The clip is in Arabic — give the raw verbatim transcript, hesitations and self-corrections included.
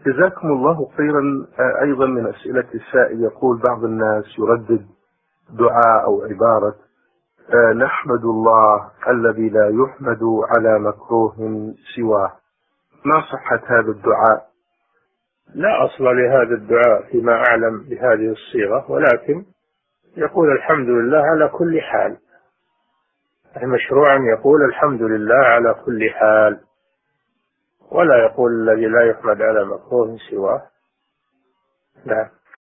جزاكم الله خيرا. أيضا من أسئلة السائل يقول بعض الناس يردد دعاء أو عبارة نحمد الله الذي لا يحمد على مكروه سواه، ما صحة هذا الدعاء؟ لا أصل لهذا الدعاء فيما أعلم بهذه الصيغة، ولكن يقول الحمد لله على كل حال. المشروع أن يقول الحمد لله على كل حال، ولا يقول الذي لا يحمد على مكروه سواه. نعم.